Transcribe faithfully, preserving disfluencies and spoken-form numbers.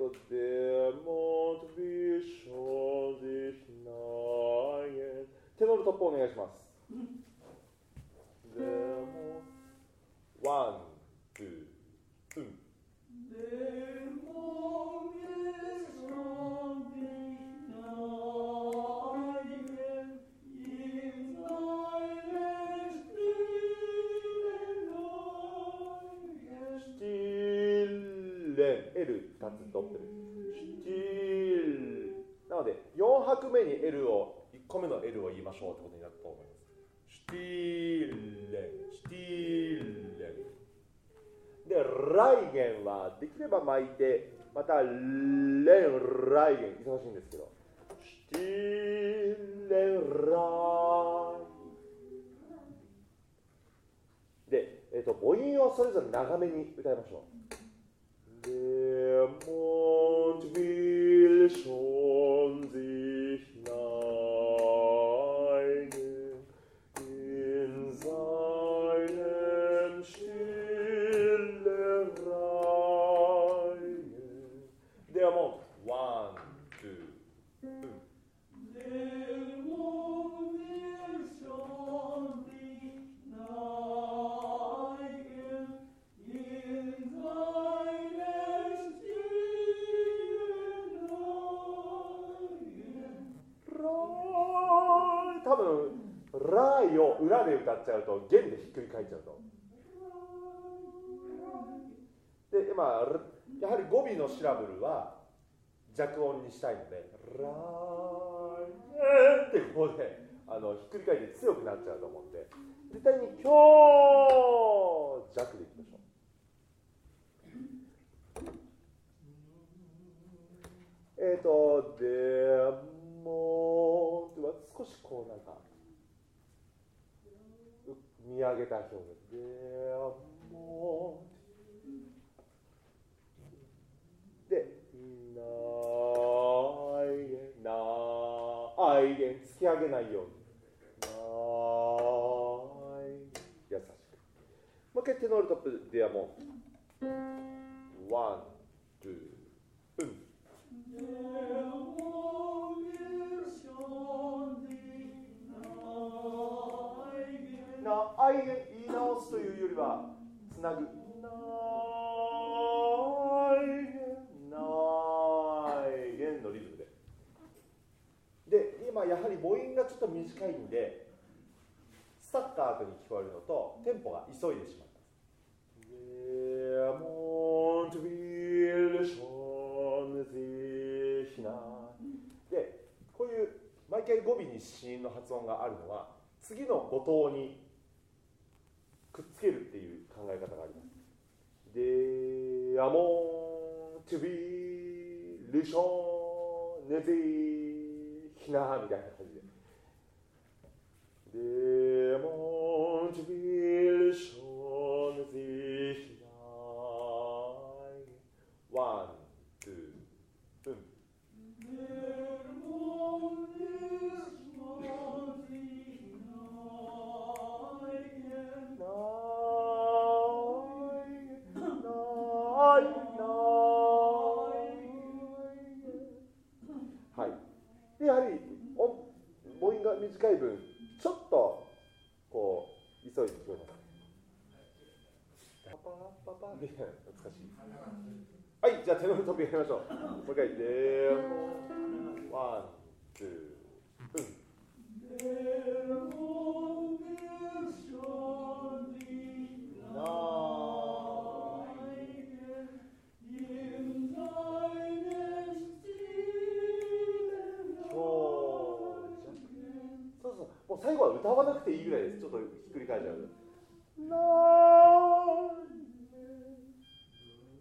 と、Der Mond will schon sich neigen。テノールトップお願いします。Der Mond、ワン、ツー、うん。Der Mond will schon sich neigen in seinen stillen L ふたつドッペル still なのでよん拍目に L をいっこめの L を言いましょうってことになると思います。stillen stillen でライゲンはできれば巻いてまたレンライゲン忙しいんですけどstillenライで、えー、と母音をそれぞれ長めに歌いましょう。Der Mond will schon sich neigen in seinem stillen Reigen. Der Mond, one, two, two. Der Mond will schon sich neigen in seinem stillen Reigen. 多分ライを裏で歌っちゃうと弦でひっくり返っちゃうと。で今やはり語尾のシラブルは弱音にしたいのでライってここであのひっくり返って強くなっちゃうと思うんで絶対に強弱でいきましょう。えっ、ー、とでもは少しこうなんか見上げた表現でもでないないげん突き上げないようにない優しくもう一回テノールトップではもうワン、ツー、うん。な、あいげん言い直すというよりはつなぐ。ないげん、ないげんのリズムで。で、今やはり母音がちょっと短いんで、スタッカートに聞こえるのとテンポが急いでしまいます。Der Mond will schon sich neigen。で、こういう毎回語尾に子音の発音があるのは次の語頭にくっつけるっていう考え方があります。Der Mond will schon sich neigenみたいな感じで。Der Mond will schon sich neigen. One, two, three. Der Mond will schon sich neigen. Neigen, neigen, neigen. はい。で、やはり母音が短い分、ちょっとこう急いで聞こえます。パパパパみたいな懐かしい。はい、じゃあ手のトップやりましょう。もう一回でーワン、ツー、うん。もう最後は歌わなくていいぐらいです。ちょっとひっくり返っちゃう。なー